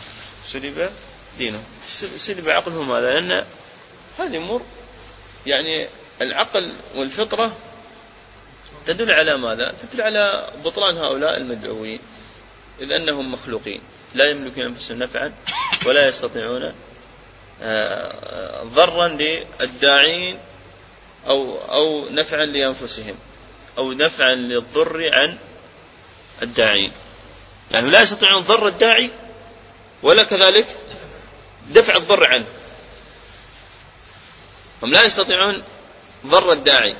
سلب عقله ماذا؟ لأن هذه أمور يعني العقل والفطرة تدل على ماذا؟ تدل على بطلان هؤلاء المدعوين، إذ أنهم مخلوقين لا يملكون أنفسهم نفعا ولا يستطيعون ضرا للداعين أو نفعا لأنفسهم أو نفعا للضر عن الداعين. يعني لا يستطيعون ضر الداعي ولا كذلك دفع الضر عنه. هم لا يستطيعون ضر الداعي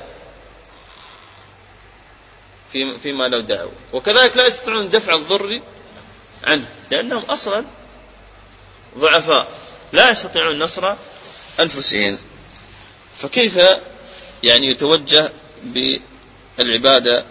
فيما لو دعوا، وكذلك لا يستطيعون دفع الضر عنه لأنهم أصلا ضعفاء لا يستطيعون نصر أنفسهم. فكيف يعني يتوجه بالعبادة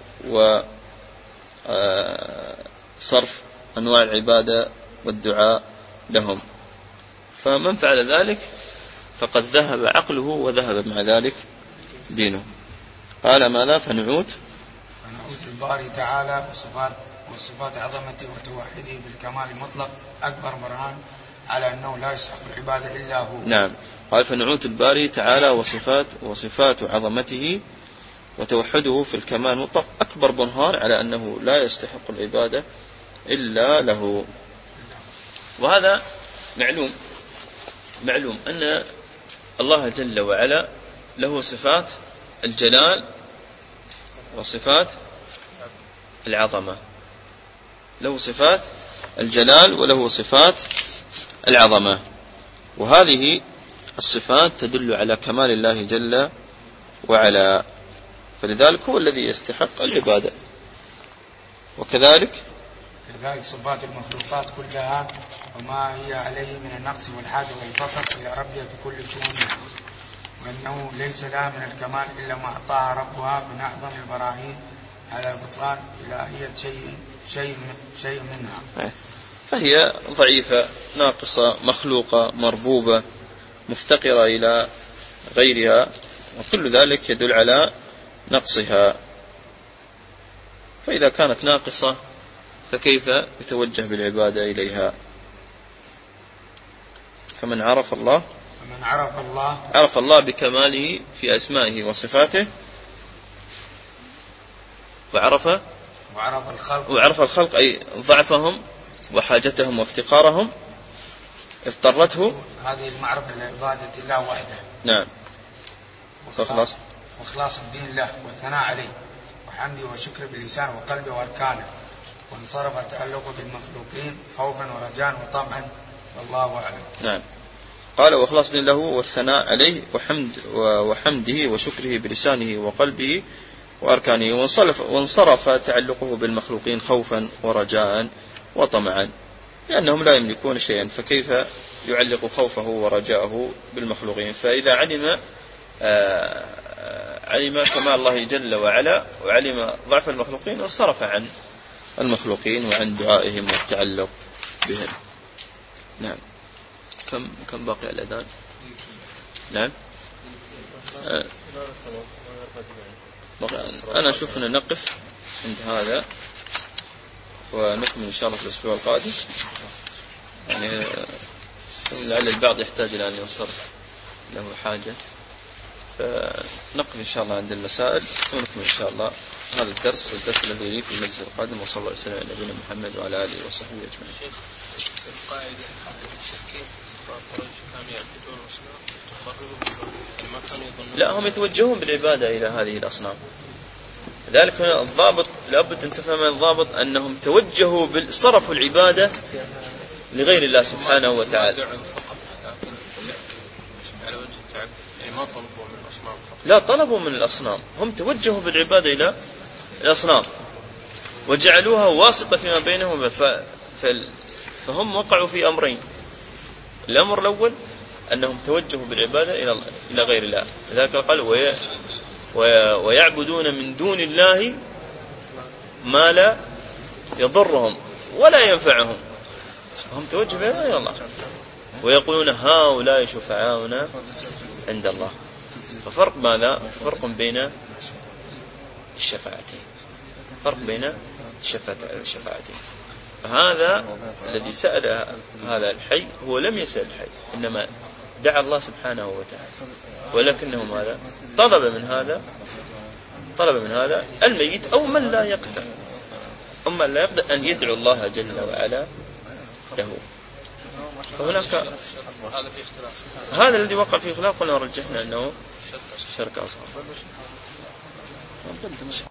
وصرف أنواع العبادة والدعاء لهم؟ فمن فعل ذلك فقد ذهب عقله وذهب مع ذلك دينه. قال ماذا؟ فنعوت الباري تعالى وصفات عظمته وتوحده بالكمال المطلق أكبر برهان على أنه لا يستحق العبادة إلا هو. نعم. قال فنعوت الباري تعالى وصفات عظمته وتوحده في الكمال المطلق أكبر برهان على أنه لا يستحق العبادة إلا له. وهذا معلوم أن الله جل وعلا له صفات الجلال وصفات العظمة، له صفات الجلال وله صفات العظمة، وهذه الصفات تدل على كمال الله جل وعلا، فلذلك هو الذي يستحق العبادة. وكذلك صفات المخلوقات كلها وما هي عليه من النقص والحاجة والفقر إلى ربها بكل شؤون، وأنه ليس لها من الكمال إلا ما أعطاها ربها من أعظم البراهين على بطلان إلهية شيء منها. فهي ضعيفة ناقصة مخلوقة مربوبة مفتقرة إلى غيرها، وكل ذلك يدل على نقصها. فإذا كانت ناقصة فكيف يتوجه بالعبادة إليها؟ فمن عرف الله بكماله في أسمائه وصفاته وعرف الخلق أي ضعفهم وحاجتهم وافتقارهم اضطرته هذه المعرفة لعبادة الله وحده. نعم. وإخلاص الدين له والثناء عليه وحمده وشكره باللسان وقلبه وأركانه، وانصرف تعلقه بالمخلوقين خوفا ورجاء وطمعا، والله أعلم. نعم. قال وإخلاص الدين له والثناء عليه وحمده وشكره بلسانه وقلبه وأركانه، وانصرف تعلقه بالمخلوقين خوفا ورجاء وطمعا، لأنهم لا يملكون شيئا، فكيف يعلق خوفه ورجاءه بالمخلوقين؟ فإذا علم كمال الله جل وعلا وعلم ضعف المخلوقين انصرف عن المخلوقين وعن دعائهم والتعلق بهم. نعم. كم باقي الأذان؟ نعم. أنا أشوف أن نقف عند هذا ونكمل إن شاء الله في الأسبوع القادم. يعني لعل البعض يحتاج إلى أن ينصرف له حاجة، فنقف إن شاء الله عند المسائل ونكمل إن شاء الله هذا الدرس والدرس الذي يليه في المجلس القادم. وصلى الله وسلم على نبينا محمد وعلى آله وصحبه أجمعين. لا، هم يتوجهون بالعبادة إلى هذه الأصنام. لذلك هنا الضابط لابد أن تفهم الضابط أنهم توجهوا صرفوا العبادة لغير الله سبحانه وتعالى. لا طلبوا من الأصنام، هم توجهوا بالعبادة إلى الأصنام وجعلوها واسطة فيما بينهم، فهم وقعوا في أمرين. الأمر الأول أنهم توجهوا بالعبادة إلى غير الله، لذلك قال ويعبدون من دون الله ما لا يضرهم ولا ينفعهم. فهم توجه بها إلى الله، ويقولون هؤلاء شفعاؤنا عند الله. ففرق ماذا؟ فرق بين الشفاعتين، فرق بين الشفاعتين. فهذا الذي سأل هذا الحي هو لم يسأل الحي، إنما دعا الله سبحانه وتعالى، ولكنه ماذا؟ طلب من هذا الميت أو من لا يقدر أن يدعو الله جل وعلا له. فهناك هذا الذي وقع فيه خلاف، قلنا ورجحنا أنه شرك أصغر.